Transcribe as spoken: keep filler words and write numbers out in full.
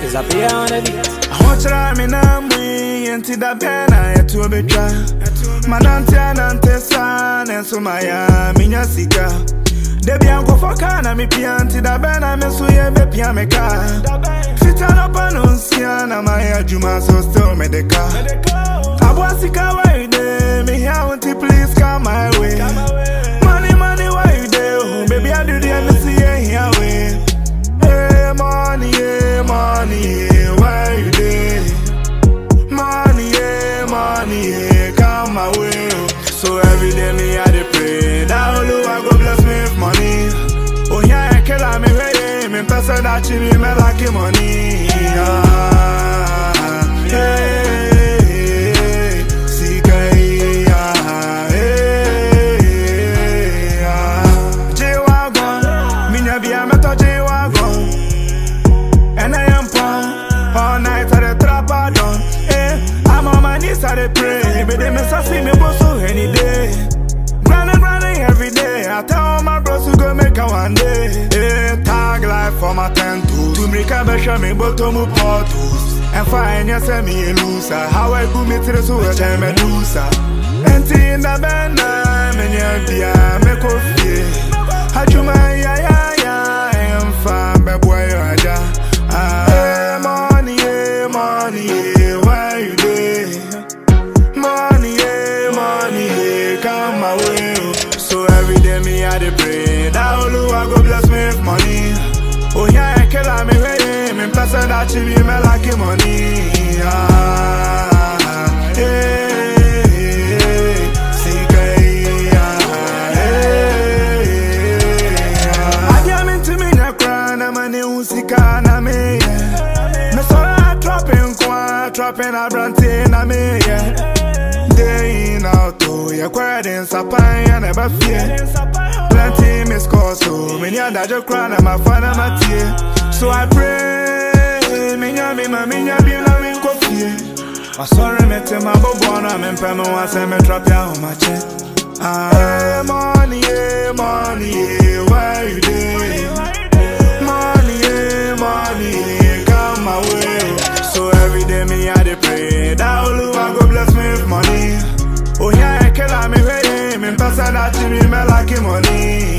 Disappear on the beat. I want you to me now, me and the pen I to be dry. Manante anante san and so my minya sika. Debi anko for kana mi pianti da bena me so ye be pia me ka. Sit up anunsia na my juma so still me de ka. Abwasika why you dey? Me here want to please come my way. Money money why you dey? Baby I do the M C here way. Hey money, hey money, hey, why you dey? Money, hey money, hey, come my way. So every day me I dey pray that Oluwa go bless me with money. Oh yeah, I kill me way, me person that you me like money. Ah, hey, C K, ah, hey, ah. J-Wagon, me never am at J-Wagon, and I am pound all night at the trap I done. Eh, I'm on my knees I dey pray, but they miss see me boss so any day. Grinding, grinding every day. I tell my bros to go make a one day. Eh, tag life for my tent too. To make a better me but to move portals. And find you say me a loser. How I go me to the so I me loser. And in the band, I'm in your beer, me coffee. Hajuma ya ya ya, I'm fine, but boy you ja. Ah, money, money, why you there? Money, money, come my way. So every day me I dey pray that Oluwa go bless me with money. Oh yeah, I kill me way, me person that you be me like money. Ah, hey, C K, ah, hey, ah. I am into me na cry na money usika na me. Me sorry trapping kwa, trapping a branty na me. Day in out to your quarantine sapai and never fear. Plenty miss calls so many other just cry na my father my tear. So I pray, minya me ma minya be na me coffee. I sorry me te ma bobona me mpe me wa se me trap ya on my chest. Ah, money, money, why you dey? Money, money, come my way. So every day me I dey pray that Oluwa go bless me with money. Oh yeah, I kill me way, me person that you me like money.